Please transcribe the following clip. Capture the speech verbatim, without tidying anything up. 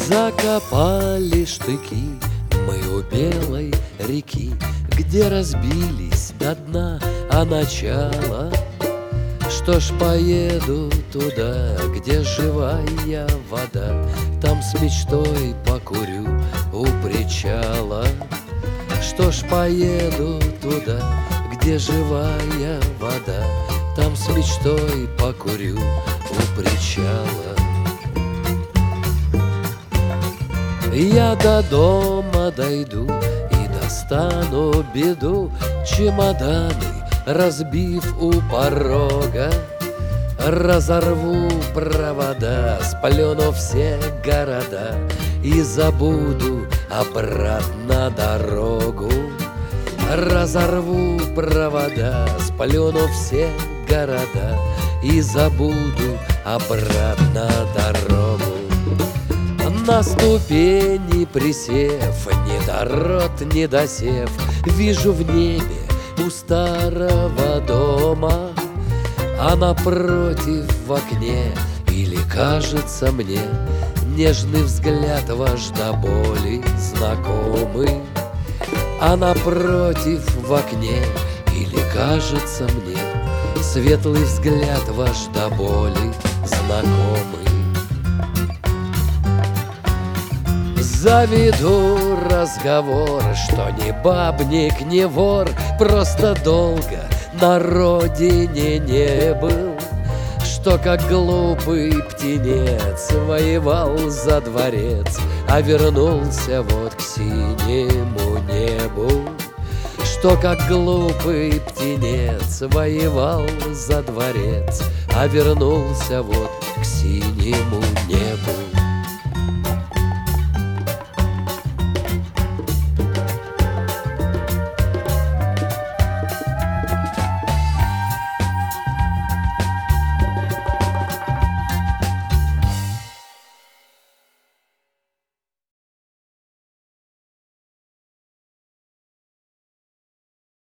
Закопали штыки мы у белой реки, где разбились до дна, а начало. Что ж, поеду туда, где живая вода, там с мечтой покурю у причала. Что ж, поеду туда, где живая вода, там с мечтой покурю у причала. Я до дома дойду и достану беду, чемоданы разбив у порога. Разорву провода, сплюну все города и забуду обратно дорогу. Разорву провода, сплюну все города и забуду обратно дорогу. На ступени присев, ни до рот, ни до сев, вижу в небе у старого дома, а напротив в окне, или кажется мне, нежный взгляд ваш до боли знакомый. А напротив в окне, или кажется мне, светлый взгляд ваш до боли знакомый. Заведу разговор, что ни бабник, ни вор, просто долго на родине не был, что как глупый птенец воевал за дворец, а вернулся вот к синему небу. Что как глупый птенец воевал за дворец, а вернулся вот к синему небу.